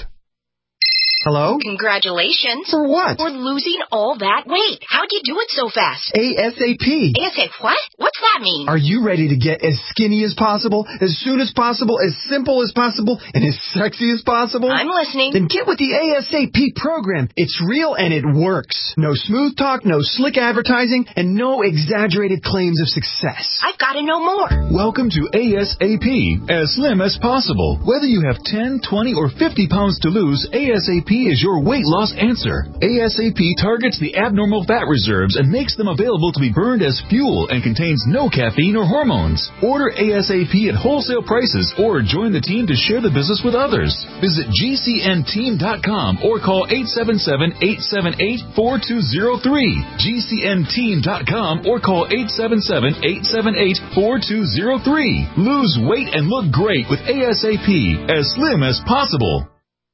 Hello? Congratulations. For what? For losing all that weight. How'd you do it so fast? ASAP. ASAP what? What's that mean? Are you ready to get as skinny as possible, as soon as possible, as simple as possible, and as sexy as possible? I'm listening. Then get with the ASAP program. It's real and it works. No smooth talk, no slick advertising, and no exaggerated claims of success. I've got to know more. Welcome to ASAP, as slim as possible. Whether you have ten, twenty, or fifty pounds to lose, ASAP is your weight loss answer. ASAP targets the abnormal fat reserves and makes them available to be burned as fuel and contains no caffeine or hormones. Order ASAP at wholesale prices or join the team to share the business with others. Visit G C N team dot com or call eight seven seven, eight seven eight, four two zero three. G C N team dot com or call eight seven seven, eight seven eight, four two zero three. Lose weight and look great with ASAP, as slim as possible.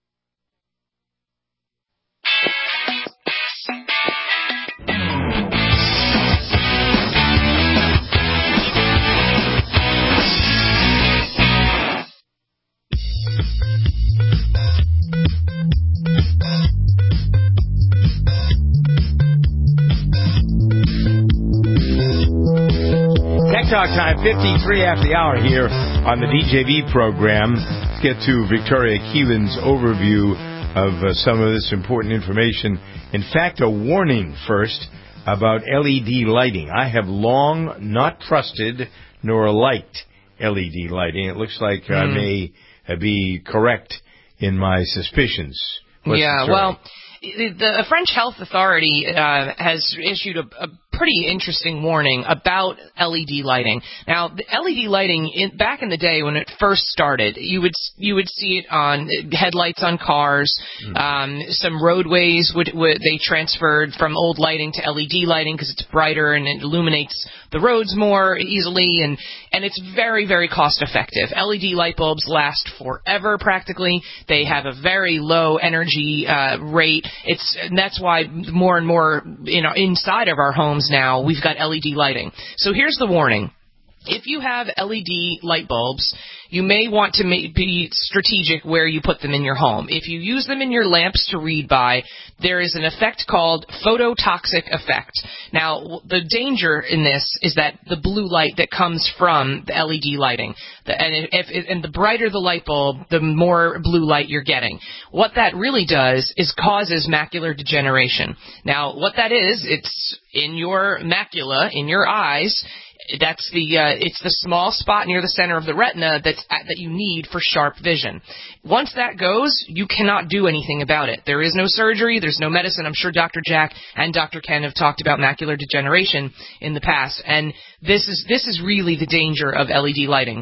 Talk time, fifty-three after the hour here on the D J V program. Let's get to Victoria Keelan's overview of uh, some of this important information. In fact, a warning first about L E D lighting. I have long not trusted nor liked L E D lighting. It looks like mm. I may uh, be correct in my suspicions. What's yeah, well, the, the French Health Authority uh, has issued a, a pretty interesting warning about L E D lighting. Now, the L E D lighting, in, back in the day when it first started, you would you would see it on headlights on cars. Mm. Um, some roadways would, would they transferred from old lighting to L E D lighting because it's brighter and it illuminates the roads more easily, and and it's very very cost effective. L E D light bulbs last forever practically. They have a very low energy uh, rate. It's and that's why more and more you know inside of our homes now we've got L E D lighting. So here's the warning. If you have L E D light bulbs, you may want to be strategic where you put them in your home. If you use them in your lamps to read by, there is an effect called phototoxic effect. Now, the danger in this is that the blue light that comes from the L E D lighting, and, if, and the brighter the light bulb, the more blue light you're getting. What that really does is causes macular degeneration. Now, what that is, it's in your macula, in your eyes. That's the uh, it's the small spot near the center of the retina that's at, that you need for sharp vision. Once that goes, you cannot do anything about it. There is no surgery. There's no medicine. I'm sure Doctor Jack and Doctor Ken have talked about macular degeneration in the past, and this is this is really the danger of L E D lighting.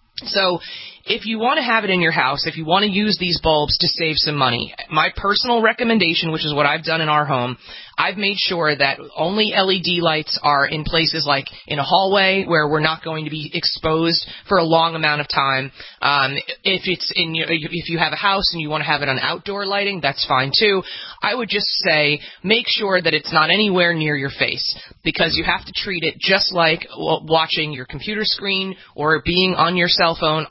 So if you want to have it in your house, if you want to use these bulbs to save some money, my personal recommendation, which is what I've done in our home, I've made sure that only L E D lights are in places like in a hallway where we're not going to be exposed for a long amount of time. Um, if it's in your, if you have a house and you want to have it on outdoor lighting, that's fine too. I would just say make sure that it's not anywhere near your face, because you have to treat it just like watching your computer screen or being on your cell phone all the time.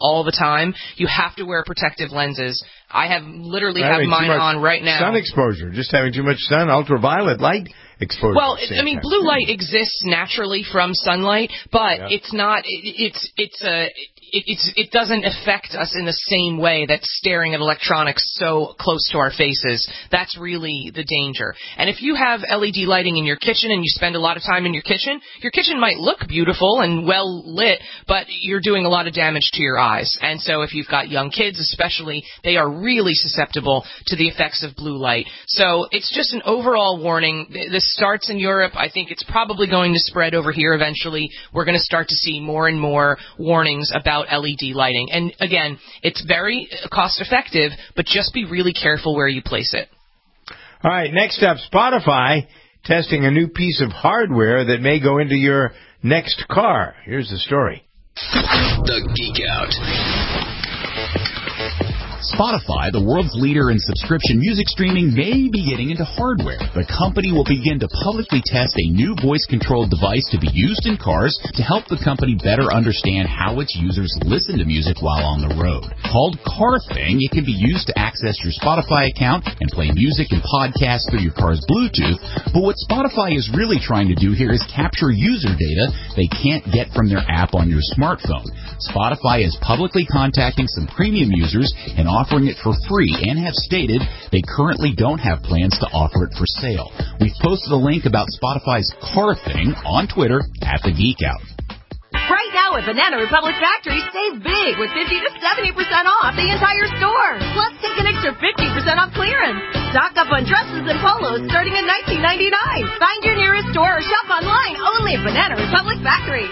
time, you have to wear protective lenses. I have literally Having have mine too much on right now. Sun exposure, just having too much sun, ultraviolet light exposure. Well, at the I same mean, time. blue light exists naturally from sunlight, but Yeah. it's not. It, it's it's a. It, it's, it doesn't affect us in the same way that staring at electronics so close to our faces. That's really the danger. And if you have L E D lighting in your kitchen and you spend a lot of time in your kitchen, your kitchen might look beautiful and well lit, but you're doing a lot of damage to your eyes. And so if you've got young kids especially, they are really susceptible to the effects of blue light. So it's just an overall warning. This starts in Europe. I think it's probably going to spread over here eventually. We're going to start to see more and more warnings about L E D lighting. And again, it's very cost effective, but just be really careful where you place it. All right, next up, Spotify testing a new piece of hardware that may go into your next car. Here's the story. The Geek Out. Spotify, the world's leader in subscription music streaming, may be getting into hardware. The company will begin to publicly test a new voice-controlled device to be used in cars to help the company better understand how its users listen to music while on the road. Called CarThing, it can be used to access your Spotify account and play music and podcasts through your car's Bluetooth. But what Spotify is really trying to do here is capture user data they can't get from their app on your smartphone. Spotify is publicly contacting some premium users and offering it for free and have stated they currently don't have plans to offer it for sale. We've posted a link about Spotify's CarThing on Twitter at The Geek Out. Right now at Banana Republic Factory, save big with fifty to seventy percent off the entire store. Plus, take an extra fifty percent off clearance. Stock up on dresses and polos starting at nineteen ninety-nine. Find your nearest store or shop online only at Banana Republic Factory.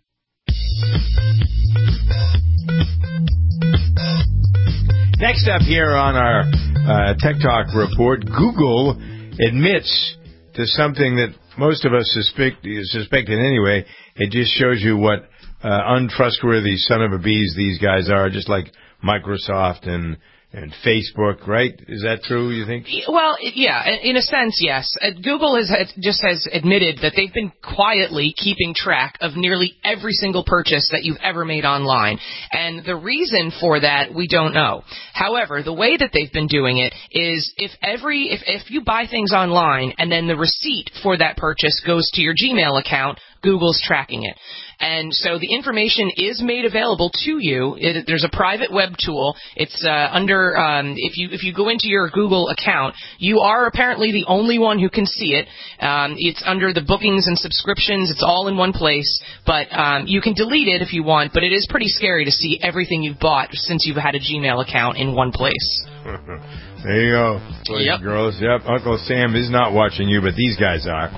Next up here on our uh, Tech Talk report, Google admits to something that most of us suspect, suspected anyway. It just shows you what uh, untrustworthy son of a bees these guys are, just like Microsoft and and Facebook, right? Is that true, you think? Well, yeah, in a sense, yes. Google has, has just has admitted that they've been quietly keeping track of nearly every single purchase that you've ever made online. And the reason for that, we don't know. However, the way that they've been doing it is if every if, if you buy things online and then the receipt for that purchase goes to your Gmail account, Google's tracking it. And so the information is made available to you. It, there's a private web tool. It's uh, under um, if you if you go into your Google account, you are apparently the only one who can see it. Um, it's under the bookings and subscriptions. It's all in one place. But um, you can delete it if you want. But it is pretty scary to see everything you've bought since you've had a Gmail account in one place. There you go, boys Yep. and girls. Yep, Uncle Sam is not watching you, but these guys are.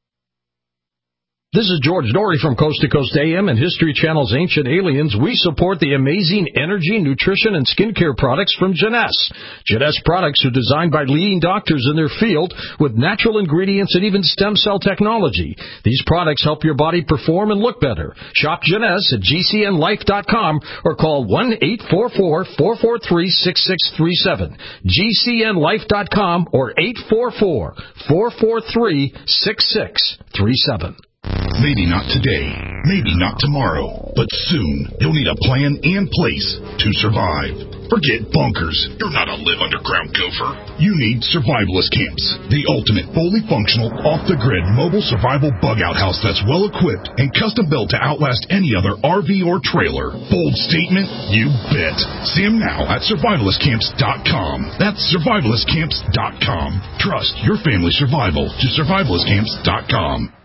This is George Dory from Coast to Coast A M and History Channel's Ancient Aliens. We support the amazing energy, nutrition, and skincare products from Jeunesse. Jeunesse products are designed by leading doctors in their field with natural ingredients and even stem cell technology. These products help your body perform and look better. Shop Jeunesse at G C N life dot com or call one eight four four, four four three, six six three seven. G C N life dot com or eight four four, four four three, six six three seven. Maybe not today, maybe not tomorrow, but soon you'll need a plan in place to survive. Forget bunkers. You're not a live underground gopher. You need survivalist camps, the ultimate fully functional, off-the-grid mobile survival bug-out house that's well-equipped and custom-built to outlast any other R V or trailer. Bold statement? You bet. See them now at survivalist camps dot com. That's survivalist camps dot com. Trust your family's survival to survivalist camps dot com.